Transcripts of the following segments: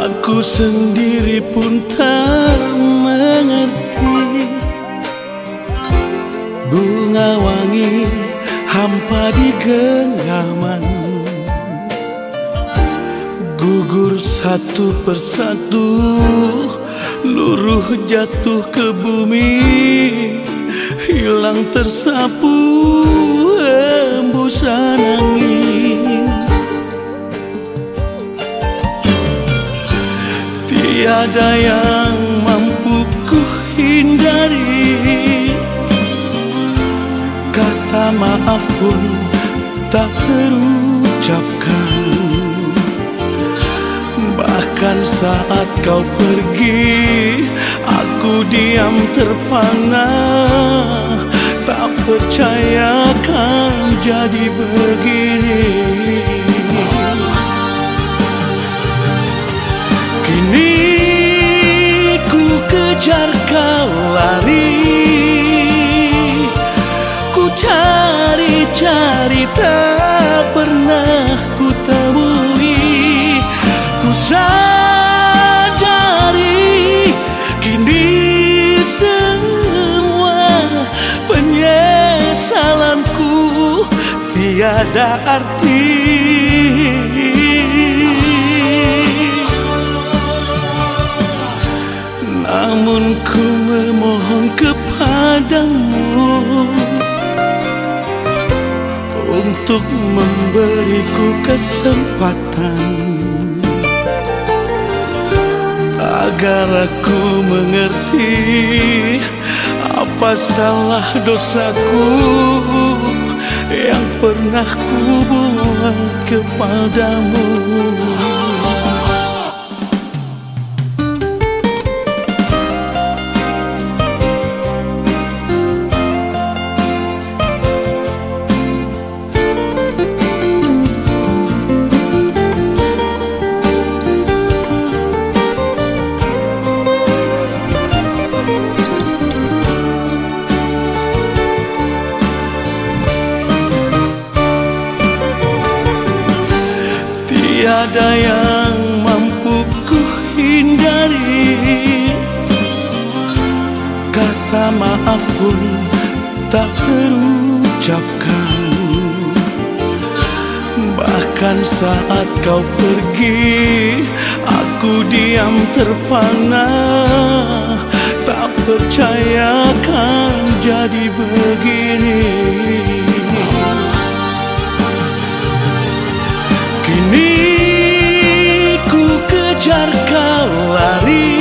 Aku sendiri pun tak mengerti. Bunga wangi hampa di genggaman, gugur satu persatu, luruh jatuh ke bumi, hilang tersapu hembusan angin. Tiada yang mampu ku hindari, kata maaf pun tak terucapkan. Bahkan saat kau pergi, aku diam terpana, tak percaya kan jadi begini. Kini ku kejar kau lari, ku cari-cari tak pernah ku temui. Ku sadari kini semua penyesalanku tiada arti. Namun ku memohon kepadamu untuk memberiku kesempatan, agar aku mengerti apa salah dosaku yang pernah ku buat kepadamu. Tiada yang mampu ku hindari, kata maaf pun tak terucapkan. Bahkan saat kau pergi, aku diam terpana, tak percaya kan jadi begini. Kini ku kejar kau lari,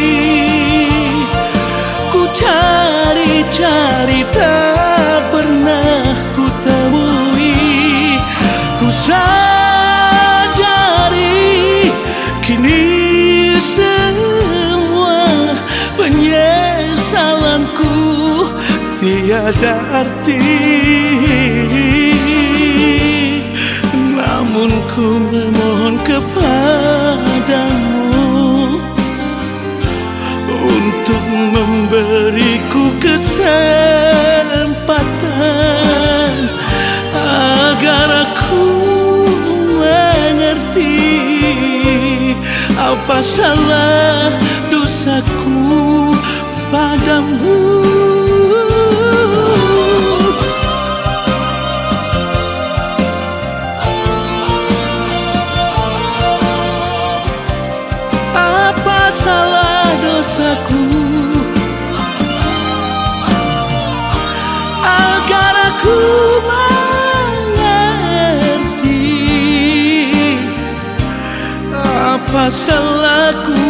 ku cari-cari tak pernah ku temui. Ku sadari kini semua penyesalanku tiada arti. Namun ku memohon kepadamu untuk memberiku kesempatan, agar aku mengerti apa salah dosaku padamu. Salah dosaku, agar aku mengerti apa salahku